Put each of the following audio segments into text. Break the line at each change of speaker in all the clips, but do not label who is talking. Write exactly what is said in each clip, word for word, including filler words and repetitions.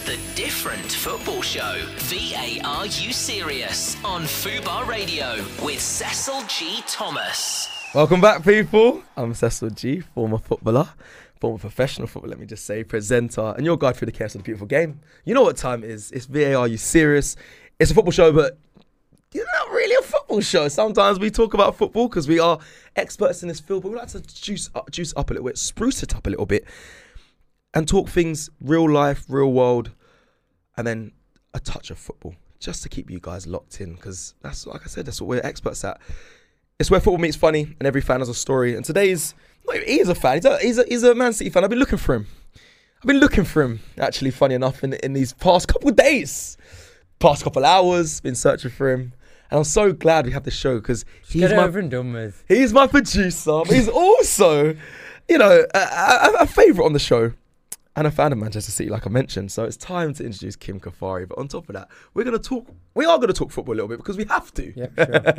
The Different Football Show. V A R U Serious on Fubar Radio with Cecil G. Thomas.
Welcome back, people. I'm Cecil G, former footballer, former professional footballer, let me just say, presenter, and your guide through the chaos of the beautiful game. You know what time it is. It's V A R U Serious. It's a football show, but it's not really a football show. Sometimes we talk about football because we are experts in this field, but we like to juice up, juice up a little bit, spruce it up a little bit, and talk things real life, real world, and then a touch of football, just to keep you guys locked in, because that's, like I said, that's what we're experts at. It's where football meets funny, and every fan has a story. And today's, he is a fan. He's a, he's a, he's a Man City fan. I've been looking for him. I've been looking for him, actually, funny enough, in, in these past couple of days, past couple of hours, been searching for him. And I'm so glad we have this show, because he's
Get it
my,
over and done with.
He's my producer, but he's also, you know, a, a, a favourite on the show. And a fan of Manchester City, like I mentioned. So it's time to introduce Kim Kafari. But on top of that, we're going to talk, we are going to talk football a little bit, because we have to.
Yeah,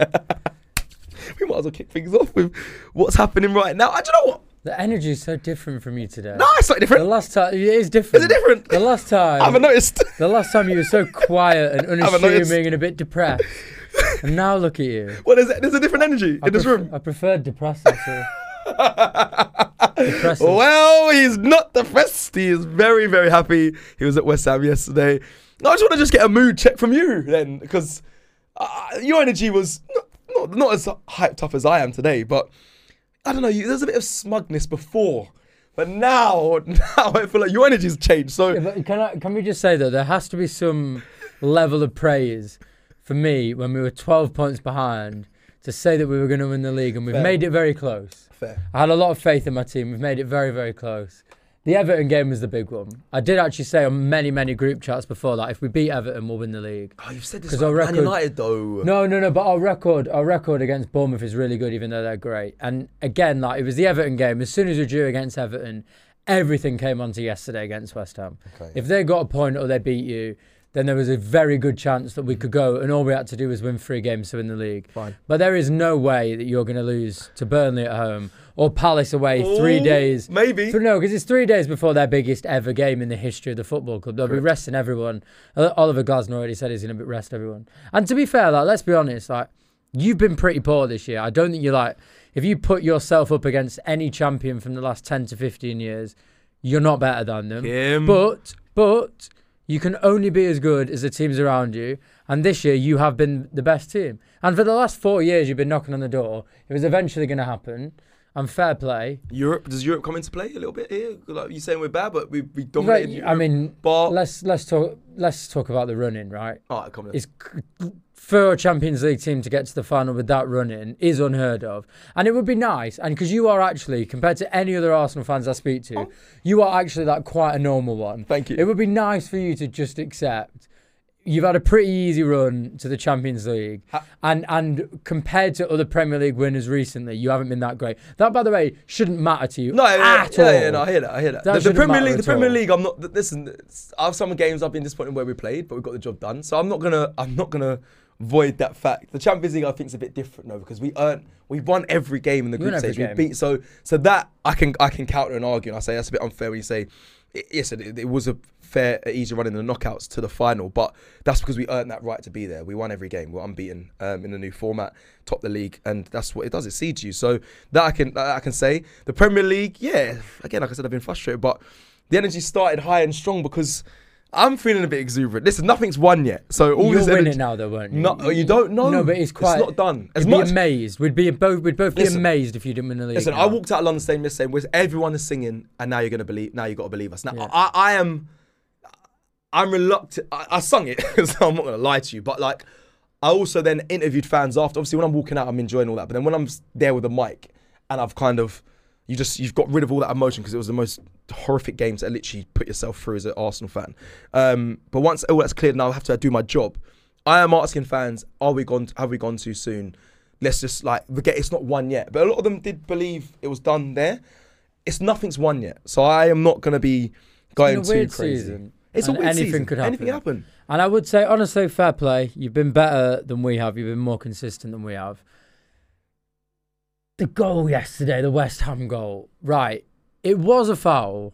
sure.
We might as well kick things off with what's happening right now. I don't know what.
The energy is so different from you today.
No, it's not different.
The last time, it is different.
Is it different?
The last time.
I haven't noticed.
The last time you were so quiet and unassuming and a bit depressed. And now look at you.
Well, there's a, there's a different energy
I
in this
pref-
room.
I preferred depressing. So. Depressing.
Well, he's not depressed. He is very, very happy. He was at West Ham yesterday. No, I just want to just get a mood check from you then, because uh, your energy was not, not, not as hyped up as I am today, but I don't know, you, there's a bit of smugness before. But now, now I feel like your energy's changed. So
Yeah, but can I, can we just say that there has to be some level of praise for me when we were twelve points behind to say that we were going to win the league, and we've
Fair.
made it very close.
Fair.
I had a lot of faith in my team. We've made it very, very close. The Everton game was the big one. I did actually say on many, many group chats before that if we beat Everton, we'll win the league.
Oh, you've said this
'Cause
about
our
Man
record-
United though.
No, no, no. But our record, our record against Bournemouth is really good, even though they're great. And again, like it was the Everton game. As soon as we drew against Everton, everything came onto yesterday against West Ham.
Okay.
If they got a point or they beat you, then there was a very good chance that we could go, and all we had to do was win three games to win the league.
Fine.
But there is no way that you're going to lose to Burnley at home or Palace away three
Ooh,
days.
Maybe.
Th- No, because it's three days before their biggest ever game in the history of the football club. They'll
Correct.
be resting everyone. Uh, Oliver Glasner already said he's going to rest everyone. And to be fair, like let's be honest, like you've been pretty poor this year. I don't think you're like, if you put yourself up against any champion from the last ten to fifteen years, you're not better than them.
Kim.
But, but you can only be as good as the teams around you. And this year, you have been the best team. And for the last four years, you've been knocking on the door. It was eventually going to happen. And fair play.
Europe, does Europe come into play a little bit here? Like you're saying we're bad, but we we dominated.
Right,
Europe.
I mean,
but
let's let's talk let's talk about the running, right?
all right, come on.
It's c- for a Champions League team to get to the final with that running is unheard of, and it would be nice. And because you are actually, compared to any other Arsenal fans I speak to,
Oh.
you are actually like quite a normal one.
Thank you.
It would be nice for you to just accept you've had a pretty easy run to the Champions League,
Ha-
and and compared to other Premier League winners recently, you haven't been that great. That, by the way, shouldn't matter to you
No, yeah,
at
yeah,
all.
yeah, yeah, no, I hear that. I hear that.
That
the, the
shouldn't
Premier
matter
League, the
at
Premier
all.
League. I'm not. th- Listen, it's- I have some games I've been disappointed where we played, but we got the job done. So I'm not gonna. I'm not gonna void that fact. The Champions League, I think, is a bit different though, because we earned. We won every game in the
You won
group
every
stage. We
game.
beat. So so that I can I can counter and argue. And I say that's a bit unfair when you say. It, yes, it, it was a fair, easy run in the knockouts to the final, but that's because we earned that right to be there. We won every game. We're unbeaten um, in the new format, top the league, and that's what it does. It seeds you. So that I can that I can say. The Premier League, yeah. Again, like I said, I've been frustrated, but the energy started high and strong because I'm feeling a bit exuberant. Listen, nothing's won yet, so all
You'll
this
win
energy.
it now, though, won't you?
No, you don't know.
No, but it's quite.
It's not done. As
We'd
much.
be amazed. We'd be both. We'd both be
Listen.
amazed if you didn't win the league.
Listen,
now.
I walked out of London Stadium yesterday with everyone is singing, and now you're gonna believe. Now you got to believe us. Now
Yeah.
I, I am, I'm reluctant. I, I sung it, so I'm not gonna lie to you. But like, I also then interviewed fans after. Obviously, when I'm walking out, I'm enjoying all that. But then when I'm there with a mic, and I've kind of, you just you've got rid of all that emotion because it was the most horrific game to literally put yourself through as an Arsenal fan. Um, but once all that's cleared, now I have to do my job. I am asking fans, are we gone? Have we gone too soon? Let's just like forget it's not won yet. But a lot of them did believe it was done there. It's nothing's won yet, so I am not going to be going
It's been a weird
too crazy.
season,
It's a
and
weird
anything
season.
could happen.
Anything happen.
And I would say, honestly, fair play. You've been better than we have. You've been more consistent than we have. The goal yesterday, the West Ham goal, right? It was a foul,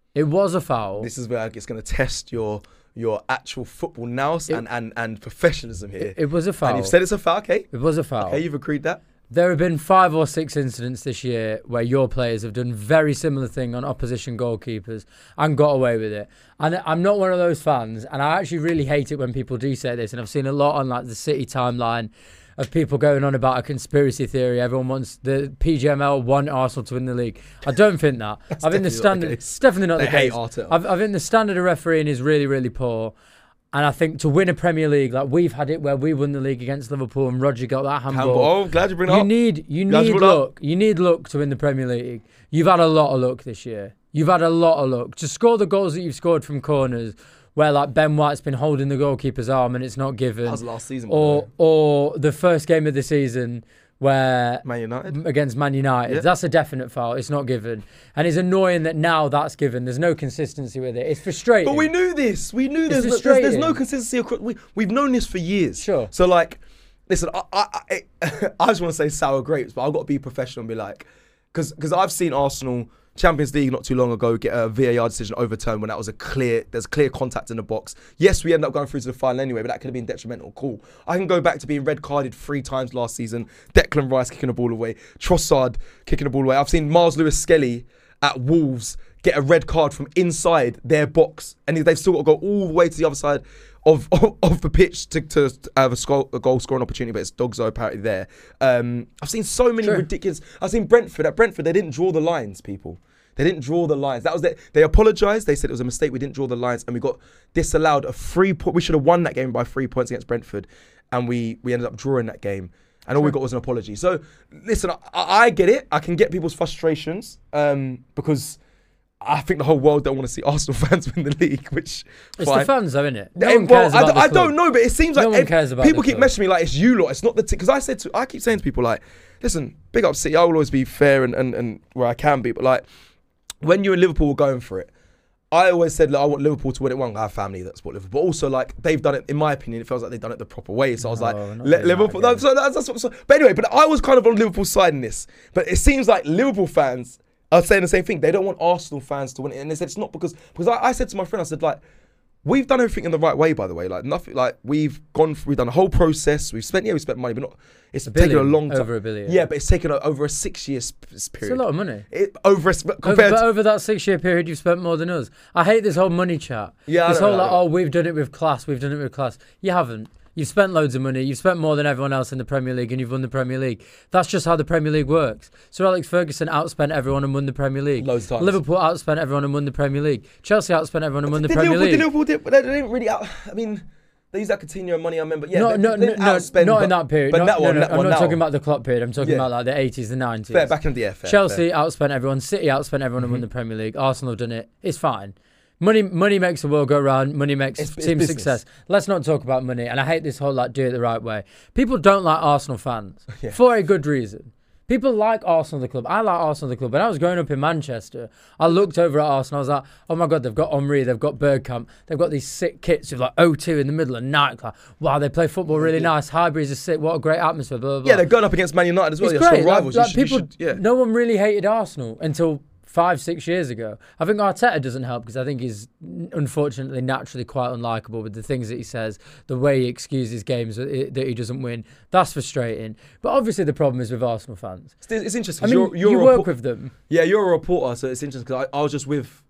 It was a foul.
This is where it's going to test your your actual football nous
It-
and, and, and professionalism here.
It was a foul.
And you've said it's a foul, okay?
It was a foul.
Okay, you've agreed that.
There have been five or six incidents this year where your players have done very similar thing on opposition goalkeepers and got away with it. And I'm not one of those fans, and I actually really hate it when people do say this. And I've seen a lot on like the City timeline of people going on about a conspiracy theory. Everyone wants the P G M L want Arsenal to win the league. I don't think that. I think the
definitely not the
standard.
case.
It's definitely not
They
the
hate
case.
Arteta.
I, I think the standard of refereeing is really, really poor. And I think to win a Premier League, like we've had it where we won the league against Liverpool and Roger got that handball.
Handball. Oh, glad you bring it
You
up.
need, you
Glad you
need
brought it up.
luck. You need luck to win the Premier League. You've had a lot of luck this year. You've had a lot of luck. To score the goals that you've scored from corners, where like Ben White's been holding the goalkeeper's arm and it's not given.
That was last season. by the
Or,
way.
or the first game of the season where
Man United.
against Man United.
Yeah.
That's a definite foul. It's not given. And it's annoying that now that's given. There's no consistency with it. It's frustrating.
But we knew this. We knew there's, there's, there's
frustrating.
no consistency across. We, we've known this for years.
Sure.
So, like, listen, I, I, I, I just want to say sour grapes, but I've got to be professional and be like, because I've seen Arsenal Champions League not too long ago get a V A R decision overturned when that was a clear, there's clear contact in the box. Yes, we ended up going through to the final anyway, but that could have been detrimental. Cool. I can go back to being red carded three times last season. Declan Rice kicking the ball away. Trossard kicking the ball away. I've seen Miles Lewis-Skelly at Wolves get a red card from inside their box, and they've still got to go all the way to the other side of of, of the pitch to, to have a, score, a goal scoring opportunity, but it's Dogzo apparently there. Um, I've seen so many
True.
ridiculous. I've seen Brentford. At Brentford, they didn't draw the lines, people. They didn't draw the lines. That was it. They apologised. They said it was a mistake. We didn't draw the lines, and we got disallowed a free point. We should have won that game by three points against Brentford, and we we ended up drawing that game. And all we got was an apology. So listen, I, I get it. I can get people's frustrations um, because I think the whole world don't want to see Arsenal fans win the league. Which
It's
fine.
the fans, though, isn't it? No
Eh,
one
well,
cares
I,
about
d-
the
I
club.
don't know, but it seems
No
like
one
ev-
cares about
people
the
keep
club.
messaging me like it's you lot. It's not the because I said to I keep saying to people like, listen, big up City. I will always be fair and, and, and where I can be, but like when you and Liverpool were going for it, I always said like, I want Liverpool to win it. One, I have family that support Liverpool, but also like they've done it. In my opinion, it feels like they've done it the proper way. So I was
No,
like,
we're not
let
doing
Liverpool.
that
No,
again.
so that's, that's what, so, but anyway, but I was kind of on Liverpool's side in this. But it seems like Liverpool fans are saying the same thing. They don't want Arsenal fans to win it, and they said it's not because because I, I said to my friend, I said like, we've done everything in the right way, by the way. Like nothing, like we've gone, through, we've done a whole process. We've spent, yeah, we spent money, but not. It's
A
taken a
billion,
long time.
over a billion.
Yeah, but it's taken a, over a six-year sp-
It's
period.
a lot of money.
It, over a, sp-
Over,
compared
but
to,
over that six-year period, you've spent more than us. I hate this whole money chat.
Yeah, I
this
know,
whole
I
like,
know.
oh, we've done it with class. We've done it with class. You haven't. You've spent loads of money. You've spent more than everyone else in the Premier League, and you've won the Premier League. That's just how the Premier League works. Sir Alex Ferguson outspent everyone and won the Premier League.
Loads of times.
Liverpool outspent everyone and won the Premier League. Chelsea outspent everyone and won the
did
Premier
Liverpool,
League.
Did Liverpool did, but they didn't really out. I mean, they used that Coutinho money. I remember. Yeah,
no,
they,
no,
they
no,
didn't
no,
outspend,
not
but,
in that period.
But
Not-
that
no,
one,
no,
that
I'm
one
not
now.
talking about the Klopp period. I'm talking
Yeah.
about like the eighties, the nineties.
Fair, back in the yeah, fair,
Chelsea
fair.
outspent everyone. City outspent everyone and won the Premier League. Arsenal have done it. It's fine. Money, money makes the world go round. Money makes
It's- it's
team
business.
success. Let's not talk about money. And I hate this whole like do it the right way. People don't like Arsenal fans
Yeah.
for a good reason. People like Arsenal the club. I like Arsenal the club. When I was growing up in Manchester, I looked over at Arsenal. I was like, oh my God, they've got Henry, they've got Bergkamp, they've got these sick kits with like O two in the middle and nightclub. Wow, they play football really nice. Highbury's are sick. What a great atmosphere. Blah, blah, blah.
Yeah, they're going up against Man United as well.
It's
They're
great.
strong
Like,
rivals.
like
you should, you
people,
should- yeah.
no one really hated Arsenal until five, six years ago. I think Arteta doesn't help because I think he's unfortunately naturally quite unlikable with the things that he says, the way he excuses games that he, that he doesn't win. That's frustrating. But obviously the problem is with Arsenal fans.
It's, it's interesting.
I
'cause
mean,
you're, you're
you
a
work
repor-
with them.
Yeah, you're a reporter, so it's interesting because I, I was just with.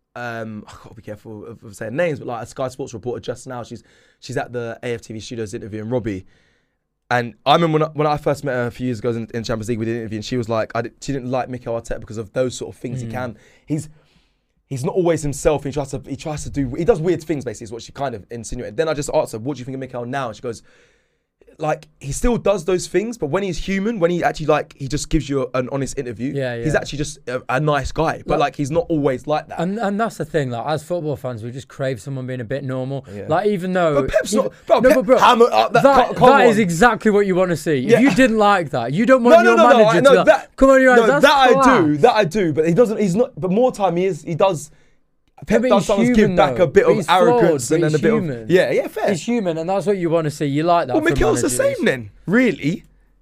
Um, I gotta be careful of, of saying names, but like a Sky Sports reporter just now, she's she's at the A F T V studios interviewing Robbie. And I remember when I, when I first met her a few years ago in, in Champions League, we did an interview, and she was like, I did, she didn't like Mikel Arteta because of those sort of things.
Mm.
He can, he's he's not always himself. He tries to he tries to do he does weird things. Basically, is what she kind of insinuated. Then I just asked her, what do you think of Mikel now? And she goes, like he still does those things, but when he's human, when he actually like he just gives you an honest interview.
Yeah,
He's
yeah.
actually just a, a nice guy, but
Like-
like he's not always like that.
And and that's the thing, like as football fans, we just crave someone being a bit normal.
Yeah.
Like even though,
But Pep's
even,
not- bro,
no,
Pep
but bro,
hammer up that-
that,
co- come
that is
on.
exactly what you want to see.
Yeah.
If you didn't like that, you don't
no,
want
no,
your
no, no,
manager
I,
to
no,
be like,
that,
come on, you
no,
guys, that's
that I do,
class."
that I do, but he doesn't. He's not. But more time he is. He does. Pep
but
does
he's
sometimes
human,
give back
though.
a bit
But
of
he's
arrogance
flawed,
and
but
then a
he's
bit
human.
of yeah, yeah, fair.
He's human, and that's what you want to see. You like that.
Well,
from
Mikel's the
managers.
same then, really.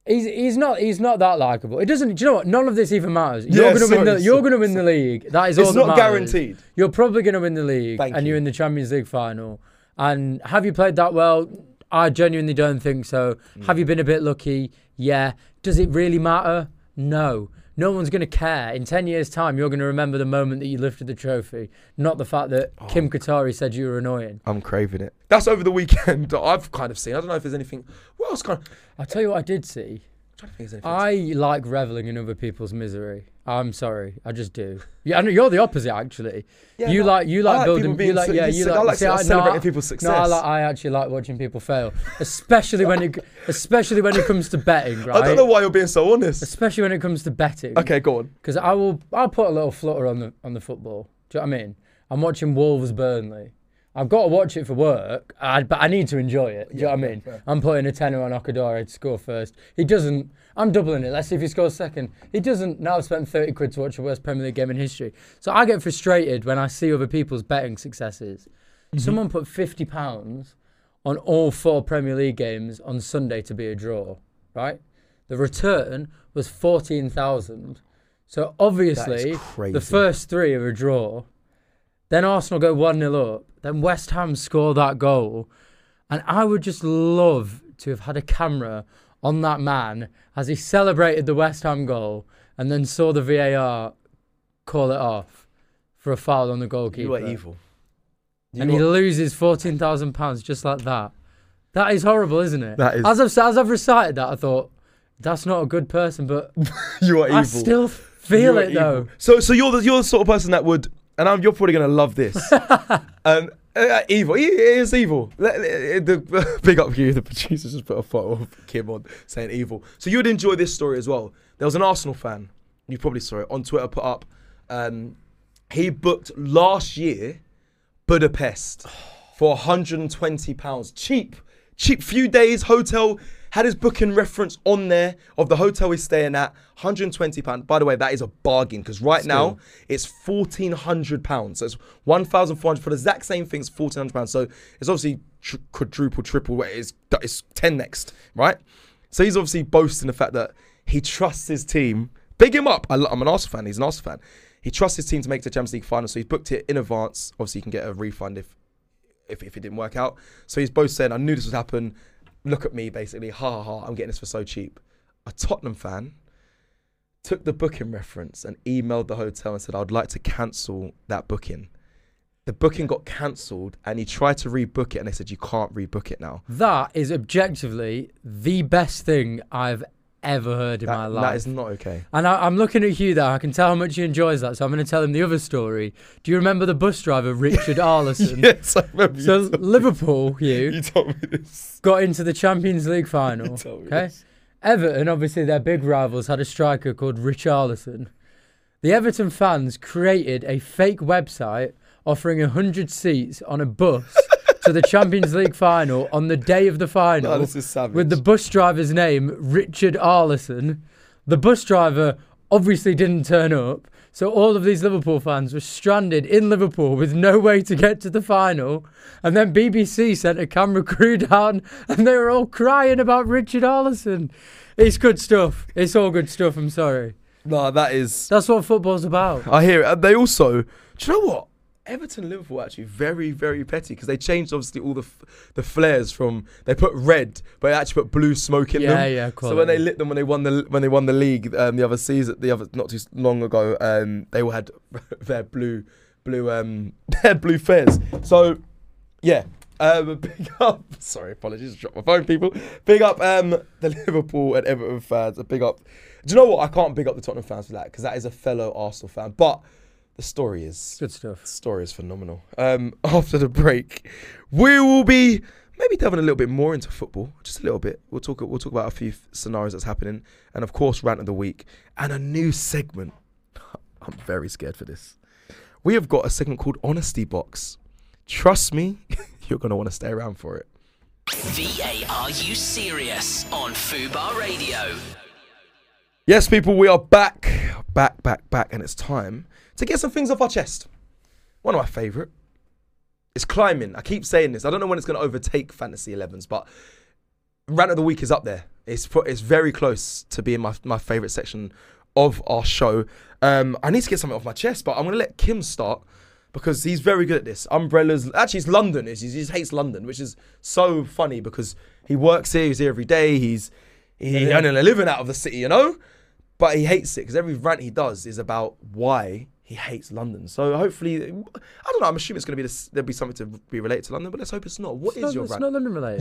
He's he's not he's not that likable. It doesn't. Do you know what? None of this even matters. You're
Yeah,
gonna
sorry,
win the. You're
sorry,
gonna win the league. That is all
It's
that
not
matters.
guaranteed.
You're probably gonna win the league,
Thank
and
you.
you're in the Champions League final. And have you played that well? I genuinely don't think so.
Mm.
Have you been a bit lucky? Yeah. Does it really matter? No. No one's going to care. In ten years' time, you're going to remember the moment that you lifted the trophy, not the fact that
Oh.
Kim Qatari said you were annoying.
I'm craving it. That's over the weekend that I've kind of seen. I don't know if there's anything. What else kind of.
I'll tell you what I did see.
I'm trying to think if there's anything.
I like reveling in other people's misery. I'm sorry, I just do. Yeah, I know you're the opposite actually.
Yeah,
you
no,
like you
I
like
like
building.
people being
You like
so-
yeah.
you
You
say-
like,
I like
see, I-
celebrating
no, I-
people's
No, I,
success.
like, I actually like watching people fail, especially when it especially when it comes to betting. Right.
I don't know why you're being so honest.
Especially when it comes to betting.
Okay, go on.
Because I will, I'll put a little flutter on the on the football. Do you know what I mean? I'm watching Wolves Burnley. I've got to watch it for work, I, but I need to enjoy it. Do you know what I mean?
fair.
I'm putting a tenner on Okadori to score first. He doesn't. I'm doubling it. Let's see if he scores second. He doesn't. Now I've spent thirty quid to watch the worst Premier League game in history. So I get frustrated when I see other people's betting successes.
Mm-hmm.
Someone put fifty pounds on all four Premier League games on Sunday to be a draw, right? The return was fourteen thousand. So obviously,
crazy.
the first three are a draw. Then Arsenal go one nil up. Then West Ham score that goal. And I would just love to have had a camera on that man as he celebrated the West Ham goal and then saw the V A R call it off for a foul on the goalkeeper.
You are evil. You
And he
are-
loses fourteen thousand pounds just like that. That is horrible, isn't it?
That is-
As I've, as I've recited that, I thought, that's not a good person, but
you are evil.
I still feel
You are
it though.
evil. So, so you're the you're the sort of person that would, and I'm, you're probably gonna love this. um, uh, evil. He, he is evil. Let- let- The, big up you. The producer just put a photo of Kim on saying evil. So you'd enjoy this story as well. There was an Arsenal fan. You probably saw it on Twitter. Put up. Um, he booked last year Budapest for one hundred twenty pounds. Cheap, cheap. Few days hotel. Had his booking reference on there of the hotel he's staying at. one hundred twenty pounds. By the way, that is a bargain because right
Still.
now it's fourteen hundred pounds. So it's one thousand four hundred for the exact same thing. It's fourteen hundred pounds. So it's obviously tr- quadruple, triple. It's, it's ten next, right? So he's obviously boasting the fact that he trusts his team. Big him up. I, lo- I'm an Arsenal fan. He's an Arsenal fan. He trusts his team to make the Champions League final. So he's booked it in advance. Obviously, you can get a refund if if, if it didn't work out. So he's both saying, I knew this would happen. Look at me, basically. Ha ha ha. I'm getting this for so cheap. A Tottenham fan took the booking reference and emailed the hotel and said, I'd like to cancel that booking. The booking got cancelled and he tried to rebook it and they said, you can't rebook it now.
That is objectively the best thing I've ever heard in
That,
my life.
that is not okay.
And I, I'm looking at Hugh there. I can tell how much he enjoys that. So I'm going to tell him the other story. Do you remember the bus driver, Richard Arlison?
Yes, I remember.
So
you, told,
Liverpool, Hugh,
you told me this.
got into the Champions League final.
You told me
Okay,
this.
Everton, obviously their big rivals, had a striker called Rich Arlison. The Everton fans created a fake website offering one hundred seats on a bus to the Champions League final on the day of the final.
No, this is savage.
With the bus driver's name, Richard Arlison. The bus driver obviously didn't turn up, so all of these Liverpool fans were stranded in Liverpool with no way to get to the final. And then B B C sent a camera crew down and they were all crying about Richard Arlison. It's good stuff. It's all good stuff, I'm sorry.
No, that is...
That's what football's about.
I hear it. And they also... Do you know what? Everton and Liverpool are actually very, very petty because they changed obviously all the f- the flares from they put red, but they actually put blue smoke in
Yeah,
them.
yeah,
So
quality.
when they lit them when they won the when they won the league um, the other season, the other not too long ago, um, they all had their blue blue um their blue flares. So yeah, um, big up. Sorry, apologies, dropped my phone, people. Big up um the Liverpool and Everton fans. A big up. Do you know what? I can't big up the Tottenham fans for that because that is a fellow Arsenal fan, but. The story is
Good stuff.
the story is phenomenal. Um, after the break, we will be maybe delving a little bit more into football, just a little bit. We'll talk. We'll talk about a few scenarios that's happening, and of course, rant of the week and a new segment. I'm very scared for this. We have got a segment called Honesty Box. Trust me, you're gonna want to stay around for it.
V A Are You Serious on Fubar Radio.
Yes, people, we are back, back, back, back, and it's time to get some things off our chest. One of my favourite is climbing. I keep saying this. I don't know when it's going to overtake Fantasy elevens, but rant of the week is up there. It's pro- it's very close to being my my favourite section of our show. Um, I need to get something off my chest, but I'm going to let Kim start because he's very good at this. Umbrellas. Actually, it's London. He's, he just hates London, which is so funny because he works here. He's here every day. He's he's
Yeah.
earning a living out of the city, you know? But he hates it because every rant he does is about why he hates London. So hopefully, I don't know, I'm assuming it's going to be this, there'll be something to be related to London, but let's hope it's not. What
It's
is
not,
your
it's
rant?
not London related.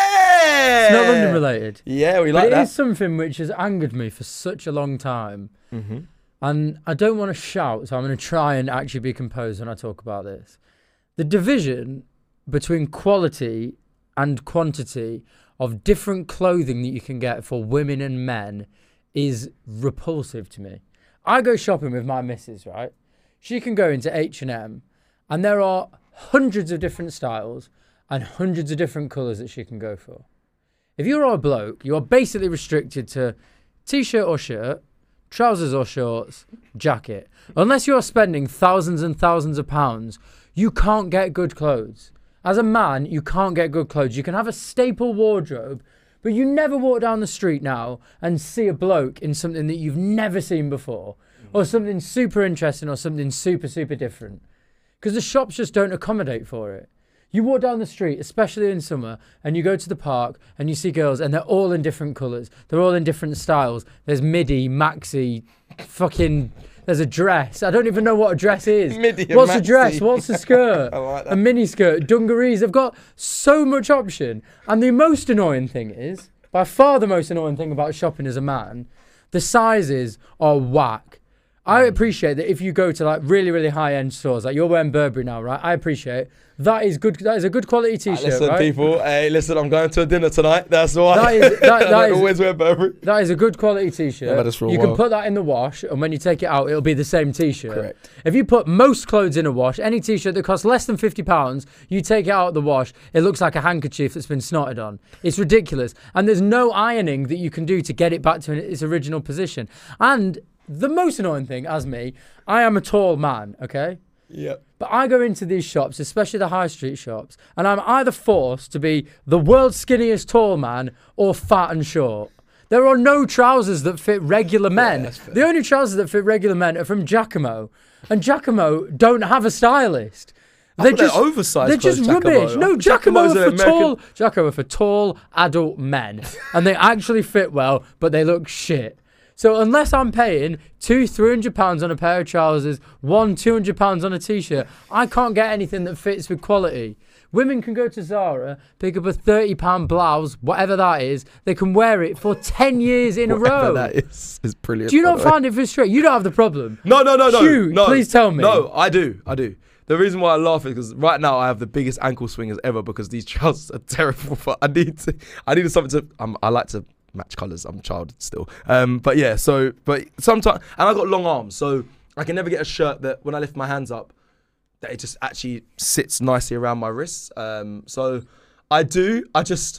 Yeah!
It's not London related.
Yeah, we
But
like
it
that.
is something which has angered me for such a long time.
Mm-hmm.
And I don't want to shout, so I'm going to try and actually be composed when I talk about this. The division between quality and quantity of different clothing that you can get for women and men is repulsive to me. I go shopping with my missus, right? She can go into H and M and there are hundreds of different styles and hundreds of different colours that she can go for. If you're a bloke, you are basically restricted to t-shirt or shirt, trousers or shorts, jacket. Unless you're spending thousands and thousands of pounds, you can't get good clothes. As a man, you can't get good clothes. You can have a staple wardrobe, but you never walk down the street now and see a bloke in something that you've never seen before, or something super interesting or something super, super different. Because the shops just don't accommodate for it. You walk down the street, especially in summer, and you go to the park and you see girls and they're all in different colours. They're all in different styles. There's midi, maxi, fucking... There's a dress. I don't even know what a dress is.
Midi and
What's a
maxi.
dress? What's a skirt?
I like that.
A mini skirt, dungarees. They've got so much option. And the most annoying thing is, by far the most annoying thing about shopping as a man, the sizes are whack. I appreciate that if you go to like really, really high-end stores, like you're wearing Burberry now, right? I appreciate that is good. That is a good quality t-shirt,
Listen,
right?
people. Hey, listen, I'm going to a dinner tonight. That's why.
That is- that-
I
that
don't
is-
always wear Burberry.
That is a good quality t-shirt.
I've had this for a
you
while.
can put that in the wash, and when you take it out, it'll be the same t-shirt.
Correct.
If you put most clothes in a wash, any t-shirt that costs less than fifty pounds, you take it out of the wash, it looks like a handkerchief that's been snotted on. It's ridiculous. And there's no ironing that you can do to get it back to its original position. And the most annoying thing, as me, I am a tall man, okay?
Yep.
But I go into these shops, especially the high street shops, and I'm either forced to be the world's skinniest tall man or fat and short. There are no trousers that fit regular men.
that's fair.
The only trousers that fit regular men are from Giacomo. And Giacomo don't have a stylist.
I thought they're oversized
They're just
clothes, Giacomo.
rubbish. No,
Giacomo's
Giacomo are
an
for
American-
tall. Giacomo are for tall adult men, and they actually fit well, but they look shit. So unless I'm paying two, three hundred pounds on a pair of trousers, one, two hundred pounds on a t-shirt, I can't get anything that fits with quality. Women can go to Zara, pick up a thirty pound blouse, whatever that is. They can wear it for ten years in a
Whatever
row.
that is, is brilliant.
Do you
by
not
the way.
find it frustrating? You don't have the problem.
No, no, no, no.
Hugh,
no.
please tell me.
No, I do. I do. The reason why I laugh is because right now I have the biggest ankle swingers ever because these trousers are terrible. But I need to. I needed something to. Um, I like to match colours. I'm a child still. Um, but yeah. So, but sometimes, and I got long arms, so I can never get a shirt that when I lift my hands up, that it just actually sits nicely around my wrists. Um, so I do. I just.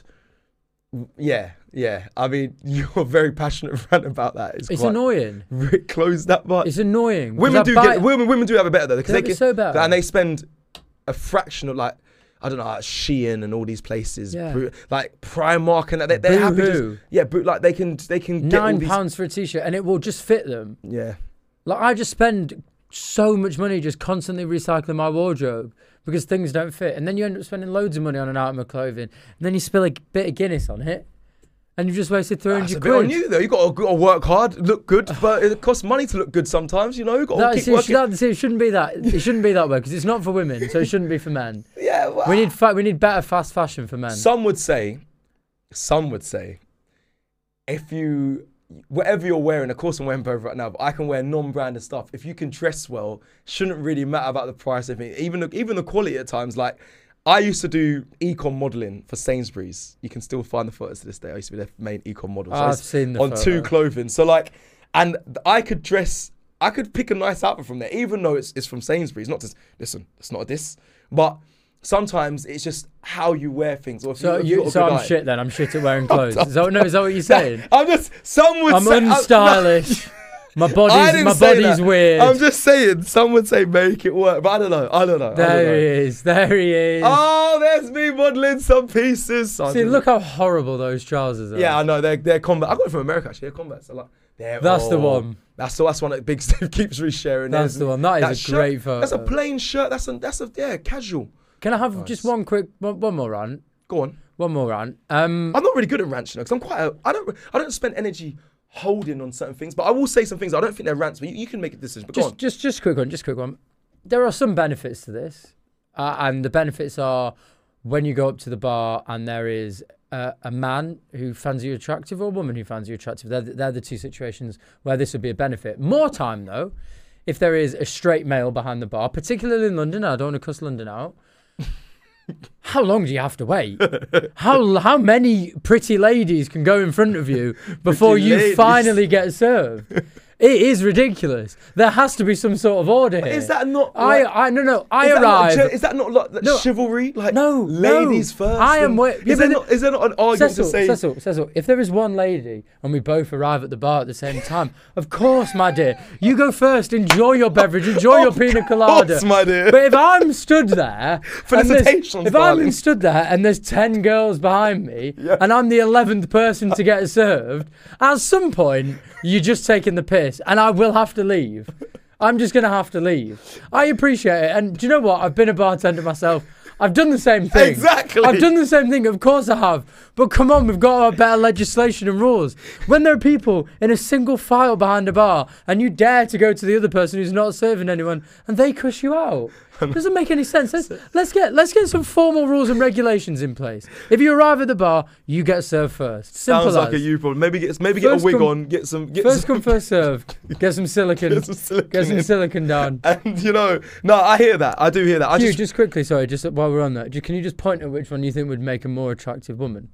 Yeah, yeah. I mean, you're very passionate rant about that. It's,
It's
quite,
annoying.
Rick closed that much.
It's annoying. 'cause
Women
I
do
buy-
get women. Women do have it better though because
They
they
have it
get
so better.
and they spend a fraction of like I don't know like Shein and all these places,
Yeah.
Bru- like Primark and that. They, they're happy.
Boohoo.
Just, yeah, but like they can they can get all
Nine
these.
pounds for a t-shirt, and it will just fit them.
Yeah,
Like I just spend so much money just constantly recycling my wardrobe because things don't fit, and then you end up spending loads of money on an item of clothing, and then you spill a bit of Guinness on it, and you've just wasted three
that's a
hundred
bit on
quid.
you though. You got to work hard, look good, but it costs money to look good sometimes. You know, you got to
That,
keep
see,
working.
that, see, it shouldn't be that. It shouldn't be that way because it's not for women, so it shouldn't be for men.
Yeah, well,
We need fa- we need better fast fashion for men.
Some would say, some would say, if you, whatever you're wearing, of course I'm wearing both right now, but I can wear non-branded stuff. If you can dress well, shouldn't really matter about the price of it. Even the, even the quality at times. Like, I used to do econ modelling for Sainsbury's. You can still find the photos to this day. I used to be their main econ model. So
I've
it's
seen the
on
photo.
two clothing. So like, and I could dress, I could pick a nice outfit from there, even though it's it's from Sainsbury's. Not just, listen, it's not a diss, but sometimes it's just how you wear things. Or if
So
you, if
you,
you've got a
so
good
I'm
eye.
shit then. I'm shit at wearing clothes. Is that, no, is that what you're saying?
I'm just, some would
I'm
say,
unstylish. My
I
body's
didn't
my
say
body's
that.
weird.
I'm just saying. Some would say make it work, but I don't know. I don't know. I don't
there
know.
he is. There he is.
Oh, there's me modelling some pieces.
See, look how horrible those trousers are.
Yeah, I know. They're they're combat. I got it from America actually. They're combats. I like. They're,
That's
oh,
the one.
That's the that's one that Big Steve keeps resharing.
That's
There's-
the one. That is
that
a
shirt,
great photo.
That's a plain shirt. That's a that's a yeah casual.
Can I have
Nice.
just one quick, one, one more rant?
Go on.
One more rant. Um,
I'm not really good at rants, you know, because I'm quite. A, I don't. I don't spend energy holding on certain things, but I will say some things. I don't think they're rants, but you, you can make a decision. But go
just,
on.
just, just quick one. Just quick one. There are some benefits to this, uh, and the benefits are when you go up to the bar and there is uh, a man who finds you attractive or a woman who finds you attractive. They're, they're the two situations where this would be a benefit. More time though, if there is a straight male behind the bar, particularly in London. I don't want to cuss London out. How long do you have to wait? How how many pretty ladies can go in front of you before
Pretty
you
ladies.
finally get served? It is ridiculous. There has to be some sort of order here.
Is that not?
I
Like,
I no no. I
is that not
arrive.
gen- Is that not like, like
No.
chivalry? Like
No,
ladies
no.
first.
I am
and-
wait- yeah,
Is there
but
not? Is there not an argument
Cecil,
to say?
Cecil, Cecil, if there is one lady and we both arrive at the bar at the same time, of course, my dear, you go first, enjoy your beverage, enjoy your
Of
pina colada.
course, my dear.
But if I'm stood there, and there's-
Felicitations,
if
darling.
I'm stood there and there's ten girls behind me,
Yeah.
and I'm the eleventh person to get served, at some point, you're just taking the piss, and I will have to leave. I'm just going to have to leave. I appreciate it. And do you know what? I've been a bartender myself. I've done the same thing.
Exactly.
I've done the same thing. Of course I have. But come on, we've got to have better legislation and rules. When there are people in a single file behind a bar and you dare to go to the other person who's not serving anyone and they cuss you out, doesn't make any sense. Let's, let's get let's get some formal rules and regulations in place. If you arrive at the bar, you get served first. Simple
Sounds like
as.
a you problem. Maybe get maybe get
First
a wig
come-
on. Get some. Get
First
some,
come, first served. Get some silicon.
Get some silicon
Get some
in.
silicon down.
And you know, no, I hear that. I do hear that. I
Hugh,
just,
just quickly, sorry, just while we're on that, ju- can you just point at which one you think would make a more attractive woman?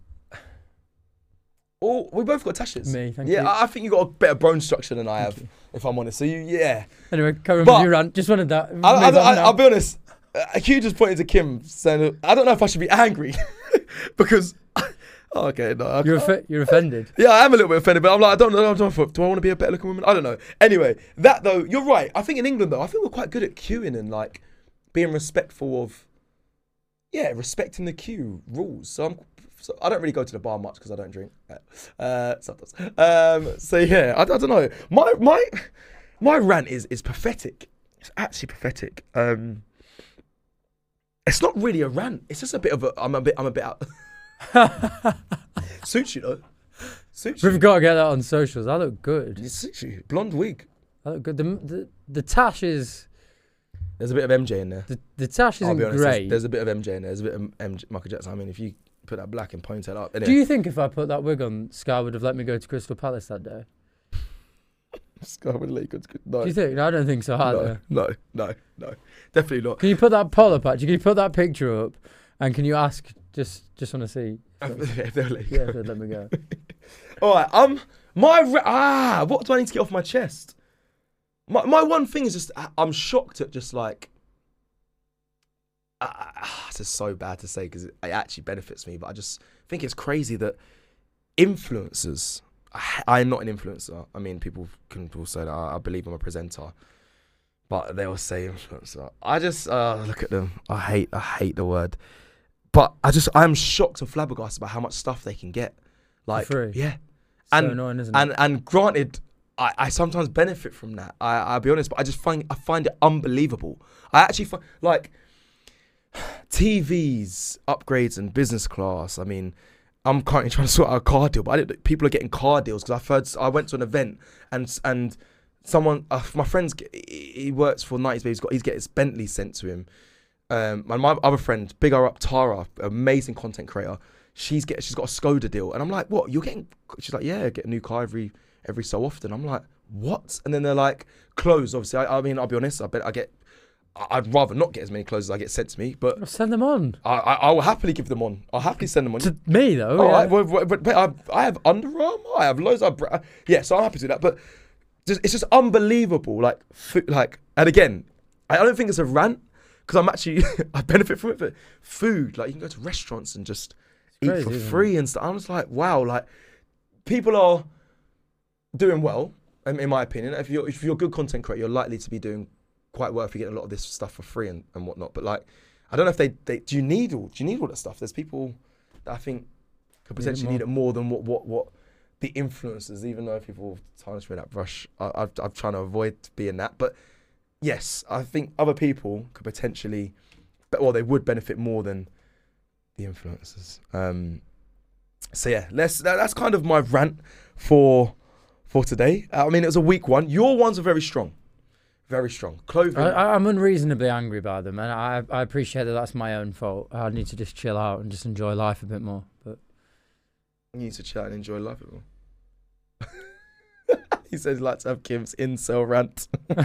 oh, we both got tashes.
Me, thank
yeah,
you.
I, I think you got a better bone structure than I have, if I'm honest. So you, yeah.
Anyway, carry on
But-
with your rant. Just wanted that.
I, I,
move
I,
on now.
I'll be honest. Uh, Hugh just pointed to Kim saying, I don't know if I should be angry because. Oh, okay, no. I
You're,
can't-
offe- you're offended.
Yeah, I am a little bit offended, but I'm like, I don't know. I don't know if, do I want to be a better looking woman? I don't know. Anyway, that though, you're right. I think in England though, I think we're quite good at queuing and like being respectful of, yeah, respecting the queue rules. So I'm, so I don't really go to the bar much because I don't drink. Uh, sometimes. Um, so yeah, I, I don't know. My my my rant is is pathetic. It's actually pathetic. Um, it's not really a rant. It's just a bit of a. I'm a bit. I'm a bit out. Suits you though. Suits you.
We've got to get that on socials. I look good.
It suits you. Blonde wig.
I look good. The the, the tash is
There's a bit of M J in there.
the, the tash
I'll
isn't
be honest. There's,
great.
there's a bit of M J in there. There's a bit of M J, Michael Jackson. I mean, if you put that black and ponytail up. Anyway.
Do you think if I put that wig on, Sky would have let me go to Crystal Palace that day?
Sky would let you go to- No.
Do you think? No, I don't think so either.
No, no, no, no. Definitely not.
Can you put that poll up, actually? Can you put that picture up? And can you ask, just just want to see?
If they'll let you
Yeah,
go.
they'd let me go.
All right. Um, my re- ah, what do I need to get off my chest? My my one thing is just I- I'm shocked at just like. Ah, this is so bad to say because it, it actually benefits me, but I just think it's crazy that influencers. I, I'm not an influencer. I mean, people can all say that I, I believe I'm a presenter, but they will say influencer. I just uh, look at them. I hate. I hate the word. But I just I'm shocked and flabbergasted about how much stuff they can get. Like
free.
yeah.
So
And
annoying, isn't
and
it?
and granted, I, I sometimes benefit from that. I I'll be honest, but I just find I find it unbelievable. I actually find like T Vs, upgrades, and business class. I mean, I'm currently trying to sort out a car deal, but I didn't, people are getting car deals because I've heard. I went to an event and and someone, uh, my friend's, he he works for nineties, but he's got he's getting his Bentley sent to him. Um, and my other friend, big her up, Tara, amazing content creator. She's get she's got a Skoda deal, and I'm like, what? You're getting? She's like, yeah, I get a new car every every so often. I'm like, what? And then they're like, clothes. Obviously, I, I mean, I'll be honest. I bet I get. I'd rather not get as many clothes as I get sent to me, but
Well, send them on.
I, I, I will happily give them on. I'll happily send them on.
To me, though.
Oh,
yeah.
I, well, well, but, but I, I have Under Armour. I have loads of bra- yeah, so I'm happy to do that. But just, it's just unbelievable. Like, food, like, and again, I don't think it's a rant because I'm actually I benefit from it. But food, like, you can go to restaurants and just eat
crazy,
for
isn't
free and stuff. I'm just like, wow, like, people are doing well. in, in my opinion. If you're if you're a good content creator, you're likely to be doing quite well if you get a lot of this stuff for free and, and whatnot. But like, I don't know if they, they do you need all do you need all that stuff? There's people that I think could potentially need it more, need it more than what what what the influencers. Even though people tarnish me that brush, I, I've I'm trying to avoid being that. But yes, I think other people could potentially, well, they would benefit more than the influencers. Um, so yeah, let's that, that's kind of my rant for for today. I mean, it was a weak one. Your ones are very strong, very strong. Clothing.
I, I'm unreasonably angry by them, and I I appreciate that that's my own fault. I need to just chill out and just enjoy life a bit more. But
you need to chill out and enjoy life a bit more. He says he'd like to have Kim's incel rant.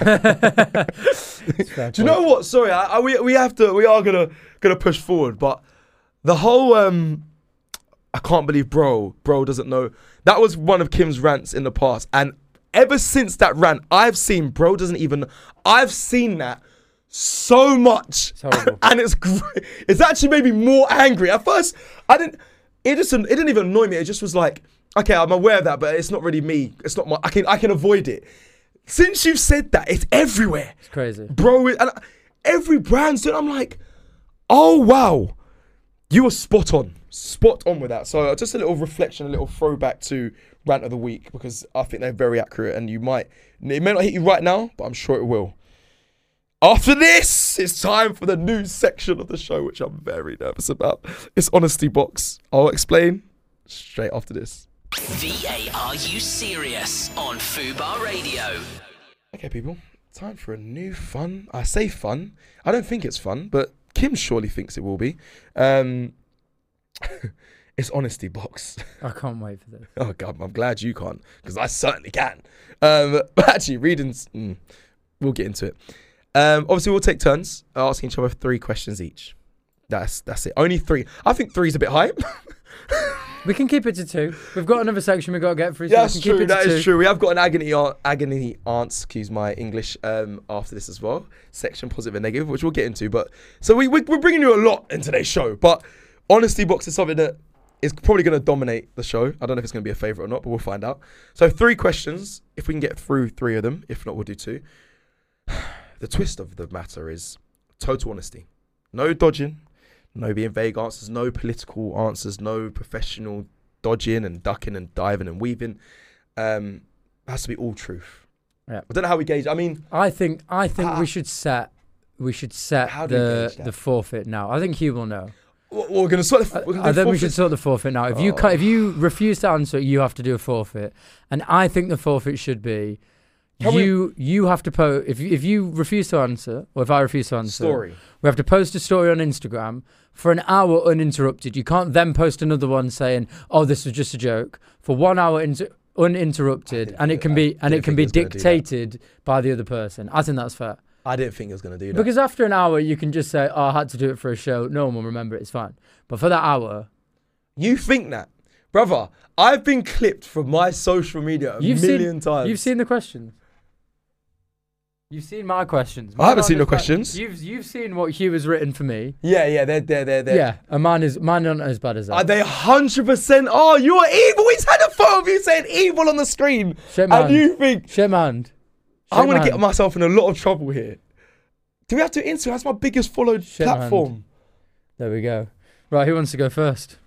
Do you know what? Sorry, I, I, we we have to. We are gonna gonna push forward, but the whole um, I can't believe bro, bro doesn't know. That was one of Kim's rants in the past, and ever since that rant, I've seen bro doesn't even. I've seen that so much,
it's horrible.
And it's great. It's actually made me more angry. At first, I didn't. It just it didn't even annoy me. It just was like, okay, I'm aware of that, but it's not really me. It's not my. I can I can avoid it. Since you've said that, it's everywhere.
It's crazy,
bro. And every brand's doing. I'm like, oh wow, you were spot on, spot on with that. So just a little reflection, a little throwback to rant of the week, because I think they're very accurate, and you might it may not hit you right now, but I'm sure it will. After this, it's time for the news section of the show, which I'm very nervous about. It's Honesty Box. I'll explain straight after this.
V A R U Serious on Fubar Radio.
Okay, people, time for a new fun. I say fun. I don't think it's fun, but Kim surely thinks it will be. Um, it's Honesty Box.
I can't wait for this.
Oh, God, I'm glad you can't, because I certainly can. Um, but actually, reading, mm, we'll get into it. Um, obviously, we'll take turns asking each other three questions each. That's that's it. Only three. I think three's a bit high.
We can keep it to two. We've got another section we've got to get through. So
yeah, that's
we can
true.
Keep it
That
to
is
two.
true. We have got an agony agony aunts, excuse my English, um, after this as well. Section positive and negative, which we'll get into. But so we, we we're bringing you a lot in today's show. But Honesty Box is something that is probably going to dominate the show. I don't know if it's going to be a favourite or not, but we'll find out. So three questions. If we can get through three of them, if not, we'll do two. The twist of the matter is total honesty. No dodging, no being vague answers, no political answers, no professional dodging and ducking and diving and weaving. Um, it has to be all truth.
Yeah.
I don't know how we gauge. I mean,
I think I think
uh,
we should set we should set
how do we
the
gauge that?
the forfeit now. I think Hugh will know.
we're, we're going to sort of.
I, I think we should sort the forfeit now. If you
Oh.
cut, if you refuse to answer, you have to do a forfeit. And I think the forfeit should be
Can
you you have to post if you, if you refuse to answer, or if I refuse to answer,
story.
we have to post a story on Instagram for an hour uninterrupted. You can't then post another one saying, "Oh, this was just a joke," for one hour inter- uninterrupted, and it can be and it can be dictated by the other person. I think that's fair.
I didn't think it was going to do that.
Because after an hour, you can just say, "Oh, I had to do it for a show. No one will remember it. It's fine." But for that hour,
you think that, brother? I've been clipped from my social media a
you've
million
seen,
times.
You've seen the questions. You've seen my questions.
I haven't
Mine
seen
aren't
the
as bad-
questions.
You've you've seen what Hugh has written for me.
Yeah, yeah, they're they're they're. they're
Yeah, and mine is mine aren't as bad as that.
Are they one hundred percent? Oh, you are evil. He's had a photo of you saying evil on the screen.
Shake my
And
hand.
you think,
Shake my hand.
I'm
Shake
going
my
to get
hand.
myself in a lot of trouble here. Do we have to Instagram? That's my biggest followed
Shake my
platform.
There we go. Right, who wants to go first?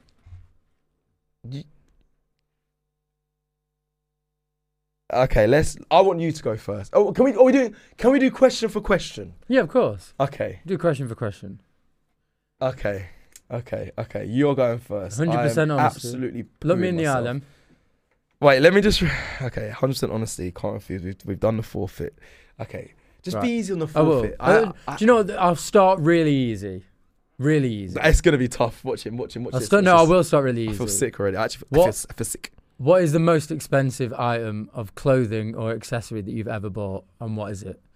Okay, let's. I want you to go first. Oh, can we? Oh, we do. Can we do question for question?
Yeah, of course.
Okay.
Do question for question.
Okay. Okay. Okay. You're going first.
one hundred percent
I am
honesty.
Absolutely.
Look me in
pooing
the eye,
myself.
then.
Wait. Let me just. Okay. one hundred percent honesty. Can't refuse. We've, we've done the forfeit. Okay. Just
Right.
be easy on the
I will.
forfeit.
Uh, do you know what? I'll start really easy. Really easy.
It's gonna be tough. Watch him. Watch him. Watch
I'll
this.
start,
watch
no, I
this.
will start really
I
easy.
feel sick already. I actually, I
What?
feel, I feel sick.
What is the most expensive item of clothing or accessory that you've ever bought, and what is it?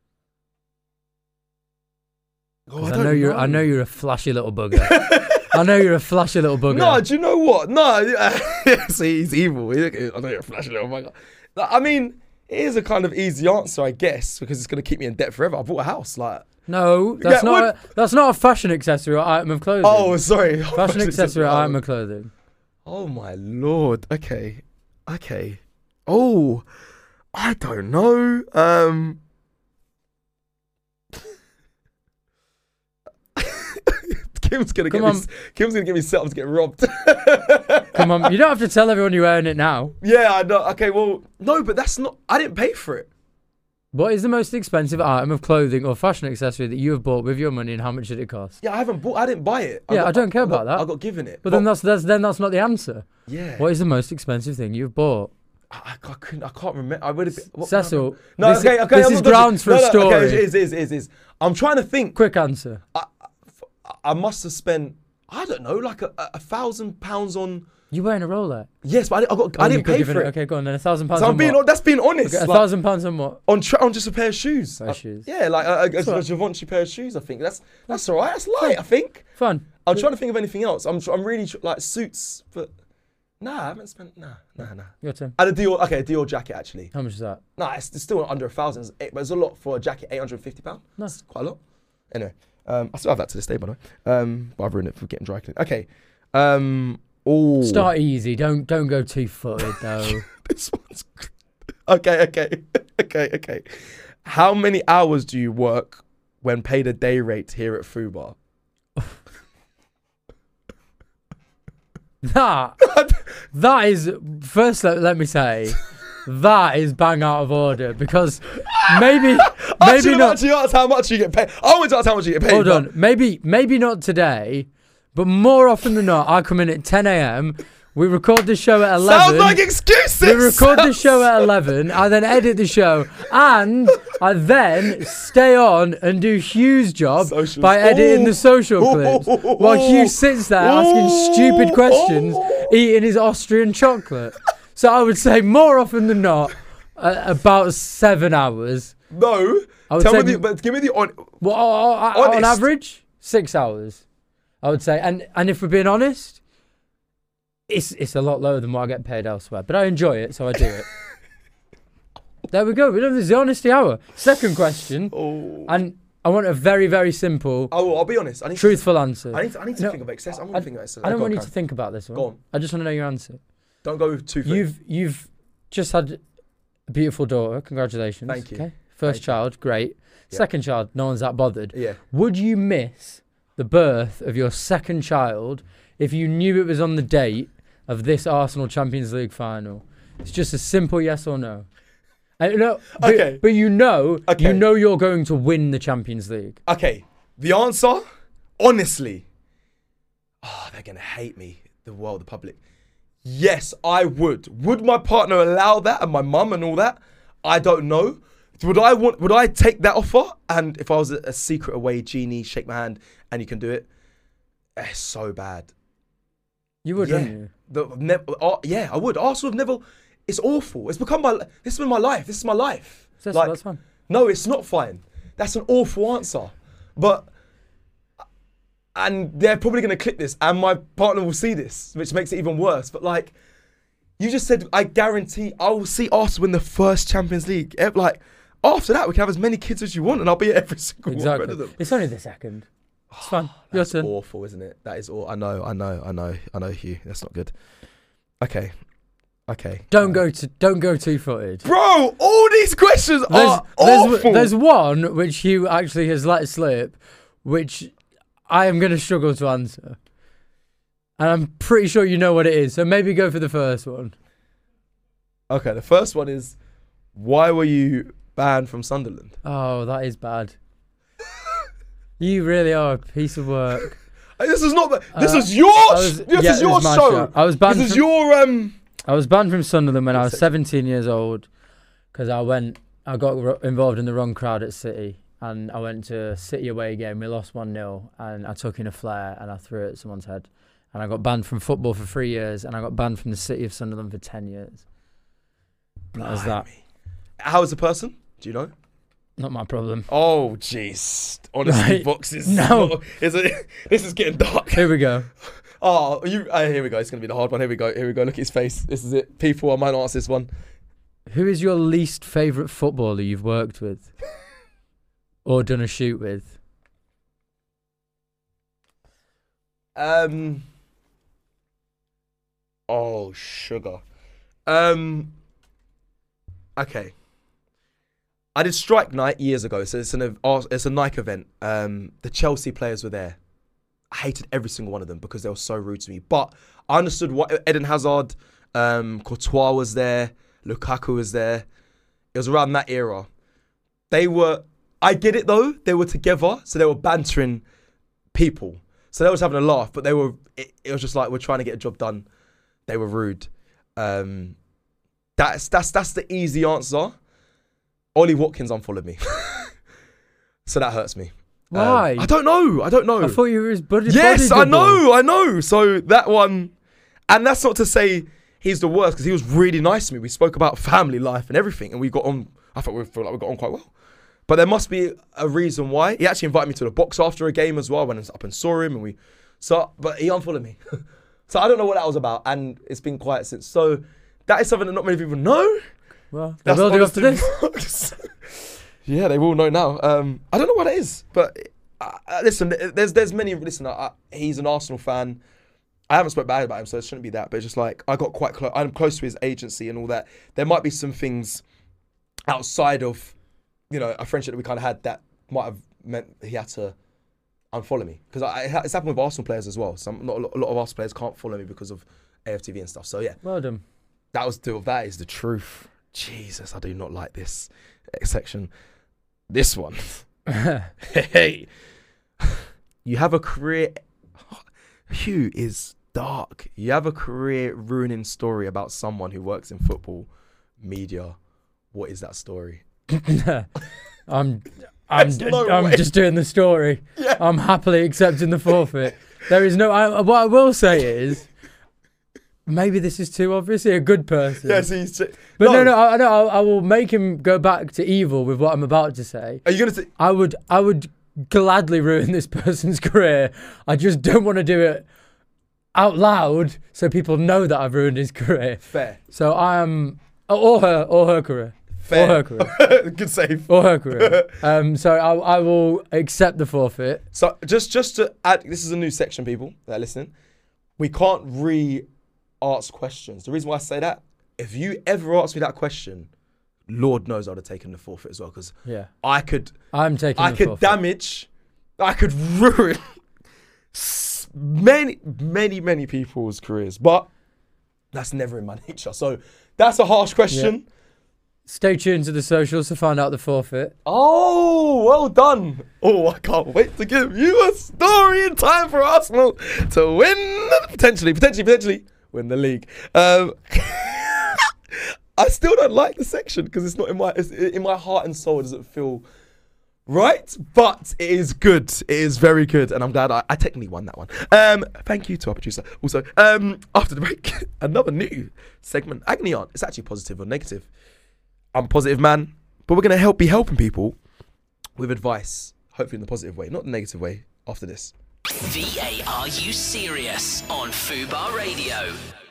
Oh,
'Cause I,
don't
know you're. I know you're a flashy little bugger. I know you're a flashy little bugger.
No, do you know what? No, see, he's evil. I know you're a flashy little bugger. I mean, it is a kind of easy answer, I guess, because it's going to keep me in debt forever. I bought a house, like.
No, that's
Yeah,
not.
what-
A, that's not a fashion accessory or item of clothing.
Oh, sorry.
fashion accessory or
oh.
item of clothing.
Oh my lord. Okay. Okay. Oh. I don't know. Um, Kim's gonna
Come
get
on.
me. Kim's gonna get me set up to get robbed.
Come on, you don't have to tell everyone you earn it now.
Yeah, I know. Okay, well, no, but that's not. I didn't pay for it.
What is the most expensive item of clothing or fashion accessory that you have bought with your money, and how much did it cost?
Yeah, I haven't bought. I didn't buy it.
Yeah,
got,
I don't care
I got,
about that.
I got given it.
But, then that's, that's then that's not the answer.
Yeah.
What is the most expensive thing you've bought?
I, I couldn't. I can't remember. I would have. Been, what,
Cecil,
No,
this,
okay, okay.
this
I'm
is
not
grounds for
no,
a
no,
story.
Okay, it is, it is, it is, it is. I'm trying to think.
Quick answer.
I, I, I must have spent. I don't know, like a, a, a thousand pounds on.
You wearing a Rolex?
Yes, but I, didn't- I got.
Oh,
I
you
didn't
could
pay
give
for
it.
it.
Okay, go on then. A thousand pounds
So I'm
on
being.
what?
That's being honest.
Okay, a
like,
thousand pounds on what?
on tra- on just a pair of shoes.
Pair of
Uh,
shoes.
Yeah, like a, a, a,
what-
a Givenchy pair of shoes. I think that's that's all right. That's light. I think.
Fun.
I'm trying to think of anything else. I'm tr- I'm really tr- like suits, but nah, I haven't spent. Nah, nah, nah.
Your turn.
And a Dior. Okay, a Dior jacket actually.
How much is that?
Nah, it's, it's still under a thousand, it's eight- but it's a lot for a jacket. Eight hundred and fifty pound.
Nice.
Quite a lot. Anyway, um, I still have that to this day, by the way. Um, but I've ruined it for getting dry cleaned. Okay. Um. Oh.
Start easy. Don't don't go too footed though.
This one's. Okay. Okay. okay. Okay. How many hours do you work when paid a day rate here at Fubar?
That that is first. Let, let me say, that is bang out of order because maybe
I
maybe
should have
not.
actually asked how much you get paid. I want to ask how much you get paid.
Hold
but-
on, maybe maybe not today, but more often than not, I come in at ten a.m. We record the show at eleven.
Sounds like excuses.
We record the show at eleven. I then edit the show, and I then stay on and do Hugh's job
Socials.
by editing
Ooh.
the social clips, while Hugh sits there asking stupid questions, eating his Austrian chocolate. So I would say more often than not, uh, about seven hours.
No.
I would
Tell
say
me the, but give me the on.
Well, uh, uh, on
Honest.
average, six hours, I would say. And and if we're being honest, it's it's a lot lower than what I get paid elsewhere. But I enjoy it, so I do it. There we go. We know this is the honesty hour. Second question,
Oh.
and I want a very very simple,
Oh, I'll be honest. I need
truthful
to,
answer.
I need to, I need to
No,
think of excess. I'm
I-
going to think of excess.
I don't
Go
want
on,
you to
Karen.
think about this one.
Go on.
I just want to know your answer.
Don't go too far.
You've you've just had a beautiful daughter. Congratulations.
Thank you.
Okay. First
Thank you.
child, great.
Yeah.
Second child, no one's that bothered.
Yeah.
Would you miss the birth of your second child if you knew it was on the date of this Arsenal Champions League final? It's just a simple yes or no. I know, but,
Okay.
but you know,
Okay.
you know you're going to win the Champions League.
Okay. The answer, honestly, oh, they're going to hate me, the world, the public. Yes, I would. Would my partner allow that, and my mum and all that? I don't know. Would I want? Would I take that offer? And if I was a, a secret away genie, shake my hand, and you can do it. It's so bad.
You would,
yeah.
wouldn't you?
The, ne- uh, yeah, I would. Arsenal have never. It's awful. It's become my. This has been my life. This is my life.
That's,
Like,
that's fine.
No, it's not fine. That's an awful answer. But, and they're probably going to clip this, and my partner will see this, which makes it even worse. But like, you just said, I guarantee I will see Arsenal win the first Champions League. Eh, Like, after that, we can have as many kids as you want, and I'll be at every single one
Exactly.
of them.
It's only the second. It's fine. Your
That's
turn.
awful, isn't it? That is all. I know, I know, I know, I know, Hugh. That's not good. Okay. Okay.
Don't go to don't go two footed.
Bro, all these questions
There's,
are
there's,
awful.
there's one which Hugh actually has let slip, which I am going to struggle to answer. And I'm pretty sure you know what it is. So maybe go for the first one.
Okay, the first one is, why were you banned from Sunderland?
Oh, that is bad. You really are a piece of work.
Hey, This is not the. This
Uh,
is your.
I was-
this
yeah,
is
it
your
was my
show.
show. I was banned
This is
from-
your um.
I was banned from Sunderland when I was
Yes.
seventeen years old because I went, I got ro- involved in the wrong crowd at City, and I went to a City away game. We lost one nil, and I took in a flare and I threw it at someone's head, and I got banned from football for three years, and I got banned from the City of Sunderland for ten years. That was that.
Blimey. How is the person? Do you know?
Not my problem.
Oh, jeez. Honestly,
Right.
boxes.
No.
Is it? This is getting dark.
Here we go.
Oh, you. Uh, here we go. It's gonna be the hard one. Here we go. Here we go. Look at his face. This is it. People, I might not answer this one.
Who is your least favourite footballer you've worked with or done a shoot with?
Um. Oh, sugar. Um. Okay. I did Strike Night years ago, so it's an it's a Nike event. Um, the Chelsea players were there. I hated every single one of them because they were so rude to me. But I understood what Eden Hazard, um, Courtois was there, Lukaku was there. It was around that era. They were, I get it though, they were together, so they were bantering people. So they was having a laugh, but they were, it, it was just like, we're trying to get a job done. They were rude. Um, that's, that's, that's the easy answer. Ollie Watkins unfollowed me. So that hurts me.
Why?
Um, I don't know. I don't know.
I thought you were his buddy.
Yes,
buddy
I know. I know. So that one, and that's not to say he's the worst because he was really nice to me. We spoke about family life and everything, and we got on. I thought we felt like we got on quite well. But there must be a reason why. He actually invited me to the box after a game as well. I went up and saw him, and we. So, but he unfollowed me. So I don't know what that was about, and it's been quiet since. So that is something that not many people know.
Well, they will do after this.
Yeah, they will know now. Um, I don't know what it is, but uh, listen, there's there's many. Listen, uh, he's an Arsenal fan. I haven't spoke bad about him, so it shouldn't be that. But it's just like I got quite close. I'm close to his agency and all that. There might be some things outside of, you know, a friendship that we kind of had that might have meant he had to unfollow me because it's happened with Arsenal players as well. Some not a lot, a lot of Arsenal players can't follow me because of A F T V and stuff. So yeah,
well done.
That was the, that is the truth. Jesus, I do not like this section. This one. Hey. You have a career. Hugh is dark. You have a career ruining story about someone who works in football media. What is that story?
I'm I'm
no
I'm
way.
just doing the story.
Yeah.
I'm happily accepting the forfeit. There is no I, what I will say is maybe this is too obviously a good person.
Yes, he's.
But no, no, no I, no, I, I will make him go back to evil with what I'm about to say.
Are you gonna say?
I would, I would gladly ruin this person's career. I just don't want to do it out loud so people know that I've ruined his career.
Fair.
So I am, or her, or her career.
Fair.
Or her career.
Good save.
Or her career. Um, so I, I will accept the forfeit.
So just, just to add, this is a new section, people that are listening. We can't re-ask questions. The reason why I say that, if you ever ask me that question, Lord knows I'd have taken the forfeit as well because
yeah.
I could,
I'm taking.
I
the
could
forfeit.
damage, I could ruin many, many, many people's careers, but that's never in my nature. So that's a harsh question.
Yeah. Stay tuned to the socials to find out the forfeit.
Oh, well done. Oh, I can't wait to give you a story in time for Arsenal to win, potentially, potentially, potentially win the league. Um, I still don't like the section because it's not in my it's in my heart and soul. It doesn't feel right, but it is good. It is very good, and I'm glad I, I technically won that one. Um, thank you to our producer. Also, um, after the break, another new segment. Agony Aunt. It's actually positive or negative. I'm a positive man, but we're gonna help be helping people with advice, hopefully in the positive way, not the negative way. After this,
V A R U Serious on Fubar Radio.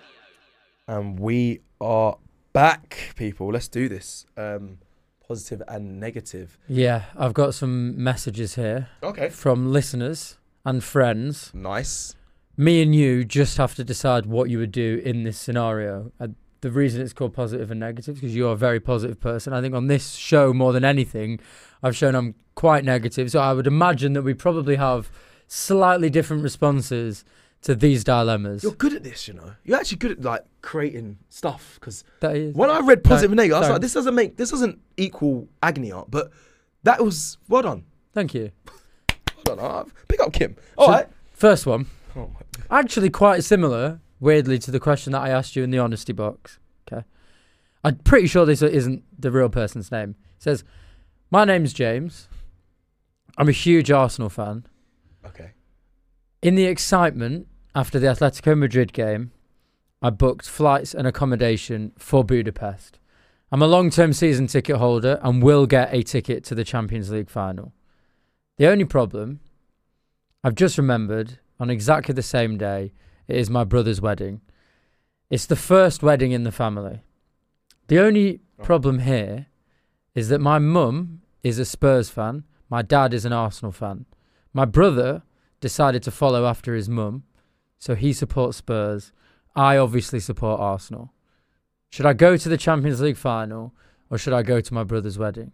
and we are back, people. Let's do this. Um, positive and negative.
Yeah, I've got some messages here
Okay.
from listeners and friends.
Nice.
Me and you just have to decide what you would do in this scenario. Uh, the reason it's called positive and negative is because you're a very positive person. I think on this show, more than anything, I've shown I'm quite negative. So I would imagine that we probably have slightly different responses to these dilemmas.
You're good at this, you know. You're actually good at like creating stuff. Because
That is.
when I read positive and negative, I was
Thanks.
like, this doesn't make this doesn't equal agony art. But that was well done.
Thank you.
Well done. Uh, pick up Kim. All
So-
right.
First one.
Oh my-
Actually quite similar, weirdly, to the question that I asked you in the honesty box. Okay. I'm pretty sure this isn't the real person's name. It says, my name's James. I'm a huge Arsenal fan.
Okay.
In the excitement after the Atletico Madrid game, I booked flights and accommodation for Budapest. I'm a long-term season ticket holder and will get a ticket to the Champions League final. The only problem, I've just remembered, on exactly the same day, it is my brother's wedding. It's the first wedding in the family. The only problem here is that my mum is a Spurs fan. My dad is an Arsenal fan. My brother decided to follow after his mum, so he supports Spurs. I obviously support Arsenal. Should I go to the Champions League final, or should I go to my brother's wedding?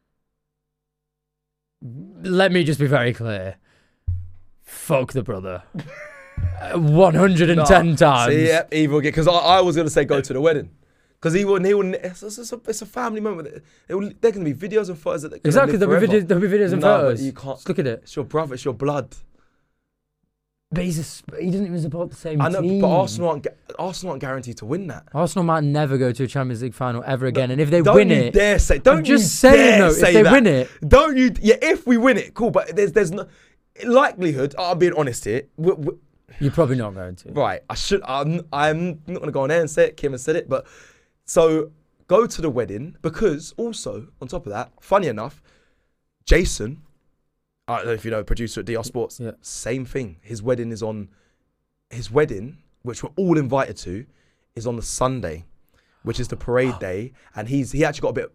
Let me just be very clear. Fuck the brother. one hundred ten
Nah,
times.
See, yeah, evil because I, I was gonna say go to the wedding. Because he wouldn't, he wouldn't. It's, it's, a, it's a family moment. It, it will, there can be videos and photos that they're
Exactly,
live
there'll be,
forever.
videos, there'll be videos and
No, but
photos.
you can't.
Just look at it.
It's your brother. It's your blood.
But he's a, sp- he doesn't even support the same
I know,
team.
but Arsenal aren't, gu- Arsenal aren't guaranteed to win that.
Arsenal might never go to a Champions League final ever again. And if they
Don't
win
you
it,
dare say. Don't
I'm just
you
saying
dare
though,
say
if they
that.
win it,
Don't you? Yeah, if we win it, cool. But there's there's no likelihood. I'm being honest here. We, we,
you're probably not going to.
right. I should. I'm. I'm not gonna go on there and say it. Kim has said it, but so. Go to the wedding because also, on top of that, funny enough, Jason, I don't know if you know, producer at D R Sports,
yeah.
same thing. His wedding is on, his wedding, which we're all invited to, is on the Sunday, which is the parade day. And he's he actually got a bit,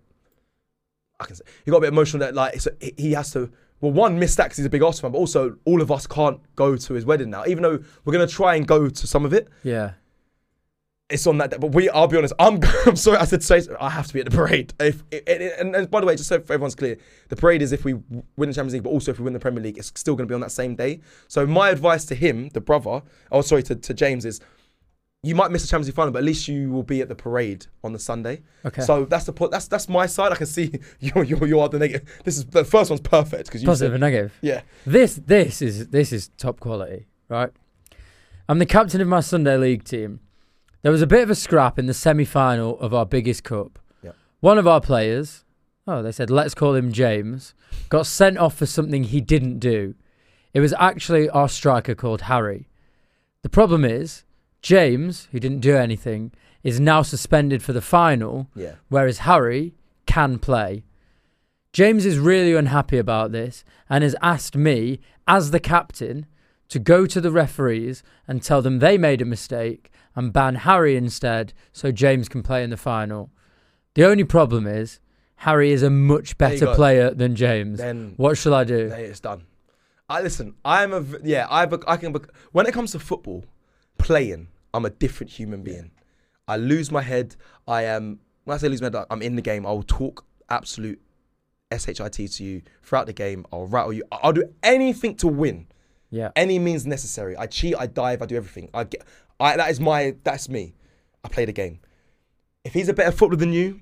I can say, he got a bit emotional that like, so he has to, well, one, miss that because he's a big Arsenal fan, but also all of us can't go to his wedding now, even though we're going to try and go to some of it.
Yeah.
It's on that day, but we. I'll be honest. I'm. I'm sorry. I said say. I have to be at the parade. If it, it, and, and by the way, just so everyone's clear, the parade is if we win the Champions League, but also if we win the Premier League, it's still going to be on that same day. So my advice to him, the brother, oh sorry, to, to James is, you might miss the Champions League final, but at least you will be at the parade on the Sunday.
Okay.
So that's the point. That's that's my side. I can see you. You you are the negative. This is the first one's perfect because you
Positive
said,
and negative.
yeah.
This this is this is top quality, right? I'm the captain of my Sunday league team. There was a bit of a scrap in the semi-final of our biggest cup.
Yep.
One of our players, oh, they said, let's call him James, got sent off for something he didn't do. It was actually our striker called Harry. The problem is, James, who didn't do anything, is now suspended for the final,
Yeah.
whereas Harry can play. James is really unhappy about this and has asked me, as the captain, to go to the referees and tell them they made a mistake and ban Harry instead so James can play in the final. The only problem is Harry is a much
There you
better
go.
player than James.
Then
What shall I do?
Hey, it's done. I listen. I'm a v- yeah. I bec- I can bec- when it comes to football, playing, I'm a different human being. I lose my head. I am when I say lose my head, I'm in the game. I will talk absolute shit to you throughout the game. I'll rattle you. I'll do anything to win.
Yeah.
Any means necessary. I cheat. I dive. I do everything. I get. I that is my. That's me. I play the game. If he's a better footballer than you.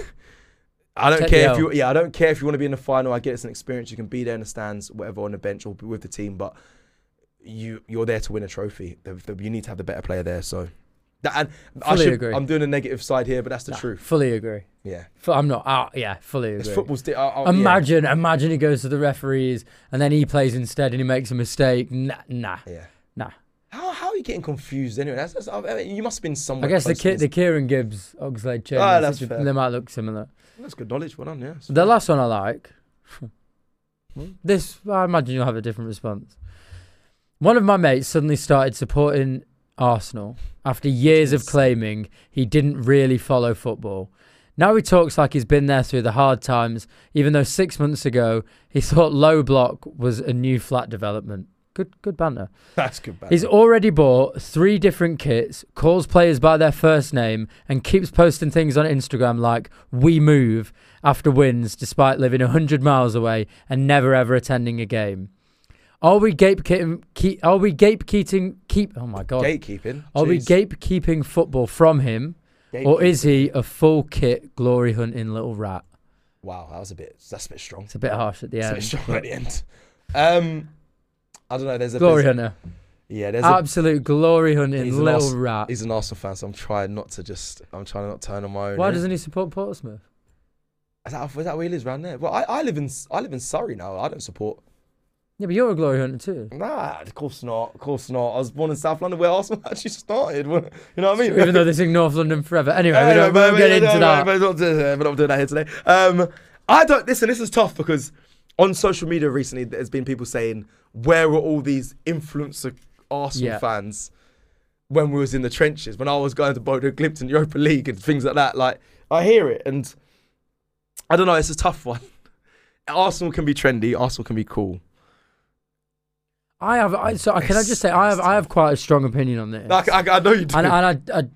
I don't
Take
care
the
if
L.
you, yeah, I don't care if you want to be in the final. I get it's an experience. You can be there in the stands, whatever, on the bench or be with the team, but you you're there to win a trophy. The, the, you need to have the better player there. So, that, and I
Fully
should,
agree.
I'm doing a negative side here, but that's the
Nah,
truth.
Fully agree.
Yeah,
Fu- I'm not. Uh, yeah, fully
it's
agree.
football's. Di- I, I, yeah.
Imagine, imagine he goes to the referees and then he plays instead and he makes a mistake. Nah, nah,
Yeah.
nah.
How how are you getting confused anyway? That's, that's, I mean, you must have been somewhere.
I guess the
close to
Ki-
this.
the Kieran Gibbs Oxlade chain.
Ah,
is-
that's fair.
they might look similar.
That's good knowledge. Well done. Yeah.
The last one I like. This, I imagine you'll have a different response. One of my mates suddenly started supporting Arsenal after years of claiming he didn't really follow football. Now he talks like he's been there through the hard times, even though six months ago he thought low block was a new flat development. Good, good banter.
That's good. Bad.
He's already bought three different kits, calls players by their first name, and keeps posting things on Instagram like "we move" after wins, despite living a hundred miles away and never ever attending a game. Are we gatekeeping? Keep, are we gatekeeping? Keep. Oh my god.
Gatekeeping.
Are we
Jeez.
gatekeeping football from him, or is he a full kit glory hunting little rat?
Wow, that was a bit. That's a bit strong.
It's a bit harsh at the
It's a
end.
bit strong at the end. Um, I don't know. There's a
Glory
there's,
hunter.
Yeah, there's a.
Absolute glory hunting
He's an
little
Ars-
rat.
He's an Arsenal fan, so I'm trying not to just. I'm trying to not turn on my own.
Why
yeah.
doesn't he support Portsmouth?
Is that, is that where he lives around there? Well, I, I live in I live in Surrey now. I don't support.
Yeah, but you're a glory hunter too.
Nah, of course not. Of course not. I was born in South London where Arsenal actually started. You know what I mean?
Even though they sing North London forever. Anyway, we
Anyway,
don't, we
but-
don't get
but-
into
but-
that.
But not doing, but not doing that here today. Um, I don't listen. This is tough because on social media recently, there's been people saying, "Where were all these influencer Arsenal
Yeah.
fans when we was in the trenches? When I was going to Bodo Glimt in Europa League and things like that." Like, I hear it, and I don't know. It's a tough one. Arsenal can be trendy. Arsenal can be cool.
I have. I, so can I just say I have. I have quite a strong opinion on this.
I, I, I know you do.
and, and I, I,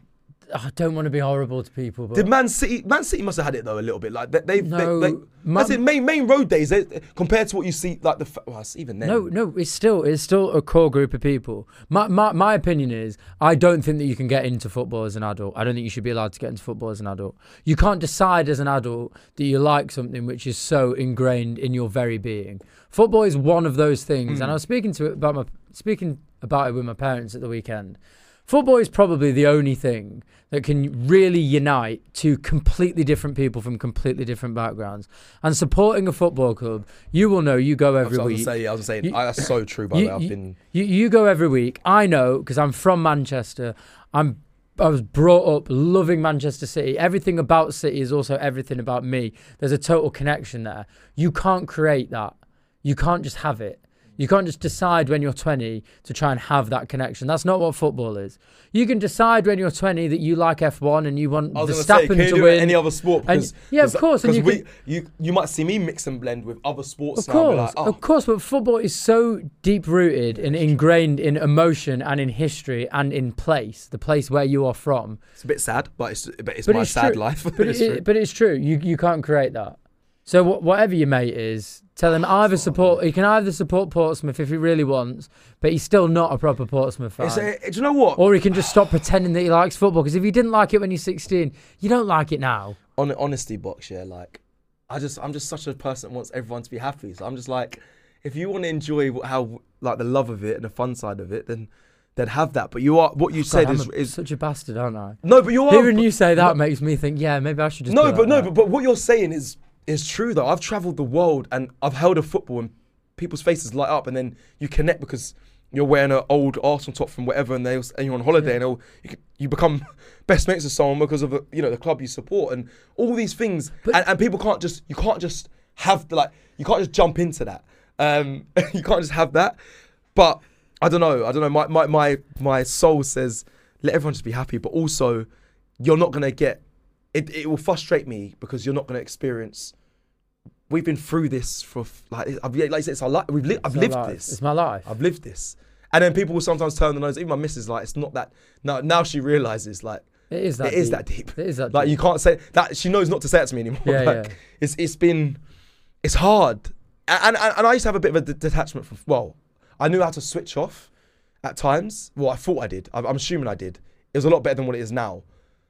I don't want to be horrible to people, but
Did Man City? Man City must have had it though a little bit. Like they, they,
No,
they, they
Man-
as in main main road days they, compared to what you see like the f- well, it's even then.
no, no, it's still it's still a core group of people. My, my my opinion is I don't think that you can get into football as an adult. I don't think you should be allowed to get into football as an adult. You can't decide as an adult that you like something which is so ingrained in your very being. Football is one of those things,
Mm.
and I was speaking to it about my speaking about it with my parents at the weekend. Football is probably the only thing that can really unite two completely different people from completely different backgrounds. And supporting a football club, you will know you go
I
every
was, I was
week.
gonna say, I was gonna say
You-
I, that's so true. By the
you,
way, I've
you-
been
you, you go every week. I know because I'm from Manchester. I'm I was brought up loving Manchester City. Everything about City is also everything about me. There's a total connection there. You can't create that. You can't just have it. You can't just decide when you're twenty to try and have that connection. That's not what football is. You can decide when you're twenty that you like F one and you want
I was
Verstappen
gonna say, can you
to
do it
win.
in any other sport?
And-
Because,
yeah, of
because-
course, and
because
you
we,
can-
you you might see me mix and blend with other sports
Of
now. and be
course,
like, oh,
of course, but football is so deep rooted and ingrained in emotion and in history and in place, the place where you are from.
it's a bit sad, but it's but it's
But
my
it's
sad
true.
life.
But
it's
it,
true.
but it's true. You you can't create that. So wh- whatever your mate is, tell him either support. He can either support Portsmouth if he really wants, but he's still not a proper Portsmouth fan.
It's a, do you know what?
Or he can just stop pretending that he likes football. Because if you didn't like it when you're sixteen, you don't like it now.
On the honesty box, yeah, like I just I'm just such a person that wants everyone to be happy. So I'm just like, if you want to enjoy wh- how like the love of it and the fun side of it, then then have that. But you are what you
God,
said
I'm
is,
a-
is
such a bastard, aren't I?
no, but you are.
Hearing you say that makes me think, yeah, maybe I should just.
No,
be
but
like
no,
that.
but, but what you're saying is is true though. I've travelled the world and I've held a football and people's faces light up, and then you connect because you're wearing an old Arsenal top from whatever, and they and you're on holiday, and they'll- you can- you become best mates with someone because of the, you know the club you support and all these things.
But-
and, and people can't just you can't just have the like you can't just jump into that. Um, you can't just have that. But I don't know. I don't know. My my my my soul says let everyone just be happy, but also you're not gonna get. It, it will frustrate me because you're not going to experience. We've been through this for f- like I've, like I said, it's our life. We've li- I've
It's my
lived
life.
this.
It's my life.
I've lived this, and then people will sometimes turn the nose. Even my missus like it's not that. Now now she realizes like
It is that.
it
deep.
is that deep.
It is that.
Like
deep.
you can't say that. She knows not to say it to me anymore.
Yeah,
like,
yeah.
It's it's been, it's hard, and, and and I used to have a bit of a d- detachment from. Well, I knew how to switch off, at times. Well, I thought I did. I'm, I'm assuming I did. It was a lot better than what it is now.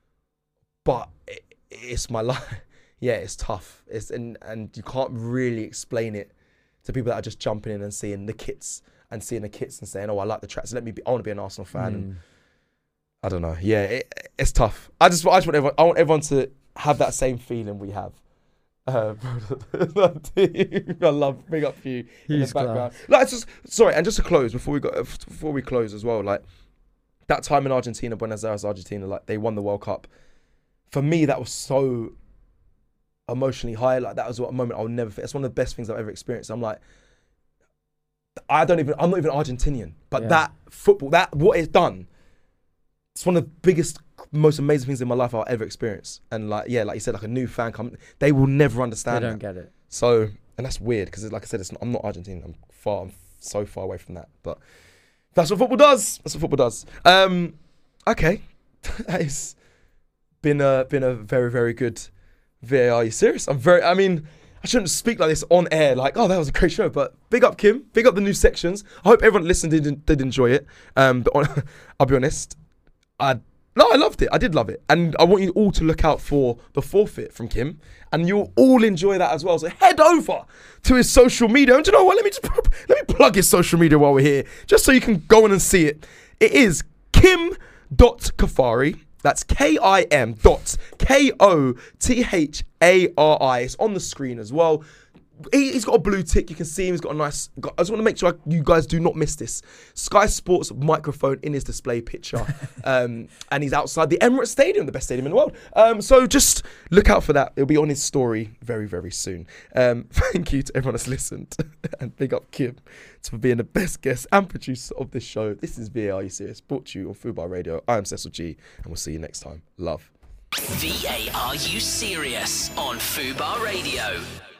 But it, it's my life. Yeah, it's tough. It's and and you can't really explain it to people that are just jumping in and seeing the kits and seeing the kits and saying, "Oh, I like the tracks. Let me be. I want to be an Arsenal fan." And
Mm.
I don't know. Yeah, it, it's tough. I just, I just want everyone. I want everyone to have that same feeling we have. Uh, I love big up for you in the
He's
background. Like, it's just sorry, and just to close before we go, before we close as well. Like that time in Argentina, Buenos Aires, Argentina, like they won the World Cup. For me, that was so emotionally high. Like that was what a moment I'll never forget. It's one of the best things I've ever experienced. I'm like, I don't even. I'm not even Argentinian, but
Yeah.
that football, that what it's done. It's one of the biggest, most amazing things in my life I'll ever experience. And like, yeah, like you said, like a new fan come, they will never
They
understand.
don't
that.
get it.
So, and that's weird because, like I said, it's not, I'm not Argentinian. I'm far, I'm so far away from that. But that's what football does. That's what football does. Um, okay, that has been a been a very very good V A R. Are you serious? I'm very. I mean, I shouldn't speak like this on air. Like, oh, that was a great show. But big up Kim. Big up the new sections. I hope everyone listened did did enjoy it. Um, but on, I'll be honest. I no, I loved it. I did love it, and I want you all to look out for the forfeit from Kim, and you'll all enjoy that as well. So head over to his social media, and do you know what? Let me just let me plug his social media while we're here, just so you can go in and see it. It is Kim dot Kafari. That's K I M dot K O T H A R I. It's on the screen as well. He, he's got a blue tick. You can see him. He's got a nice. Got, I just want to make sure you guys do not miss this. Sky Sports microphone in his display picture, um, and he's outside the Emirates Stadium, the best stadium in the world. Um, so just look out for that. It'll be on his story very, very soon. Um, thank you to everyone that's listened, and big up Kim for being the best guest and producer of this show. This is V A R, Are You Serious? Brought to you on Football Radio. I am Cecil G, and we'll see you next time. Love.
V A R You Serious on Fubar Radio.